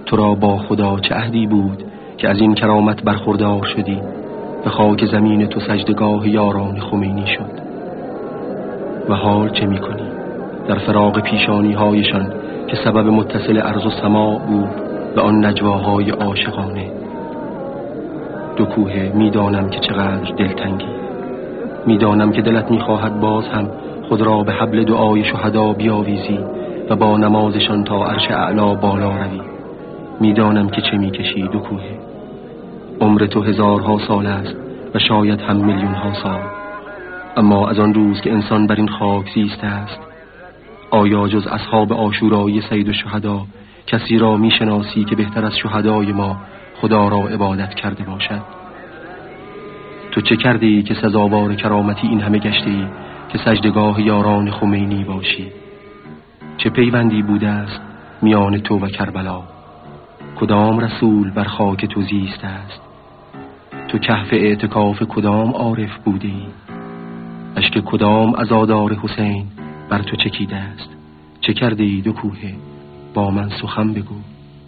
تو را با خدا چه عهدی بود که از این کرامت برخوردار شدی و خاک زمین تو سجدگاه یاران خمینی شد؟ و حال چه می کنی در فراق پیشانی هایشان که سبب متصل ارض و سماع بود و آن نجواهای عاشقانه؟ دو کوه میدانم که چقدر دلتنگی، میدانم که دلت میخواهد باز هم خود را به حبل دعای شهدا بیاویزی و با نمازشان تا عرش اعلا بالا روی. میدانم که چه میکشی دو کوه. عمر تو هزارها سال است و شاید هم میلیونها سال، اما از آن روز که انسان بر این خاک زیسته است، آیا جز اصحاب عاشورایی سید الشهدا کسی را میشناسی که بهتر از شهدای ما خدا را عبادت کرده باشد؟ تو چه کرده ای که سزاوار کرامتی این همه گشته ای که سجدگاه یاران خمینی باشی؟ چه پیوندی بوده است میان تو و کربلا؟ کدام رسول بر خاک تو زیسته است؟ تو کهف اعتکاف کدام عارف بوده ای؟ اشک کدام عزادار حسین بر تو چکیده است؟ چه کرده ای دو کوه؟ با من سخن بگو.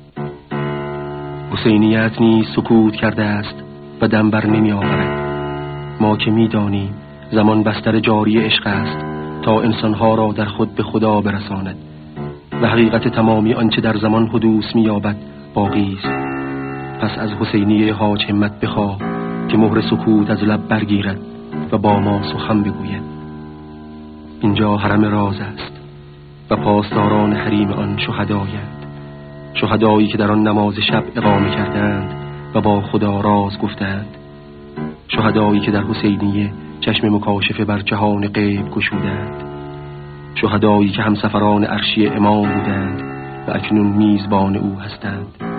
حسینیت نیز سکوت کرده است و دم بر نمی آورد. ما که می دانیم زمان بستر جاری عشق است تا انسانها را در خود به خدا برساند و حقیقت تمامی آنچه در زمان حدوث می یابد باقی است. پس از حسینیه حاج همت بخواه که مهر سکوت از لب برگیرد و با ما سخن بگوید. اینجا حرم راز است و پاسداران حریم آن شهدایند، شهدایی که در آن نماز شب اقامه کردند و با خدا راز گفتند، شهدایی که در حسینیه چشم مکاشفه بر جهان غیب گشودند، شهدایی که همسفران عرشی امام بودند و اکنون میزبان او هستند.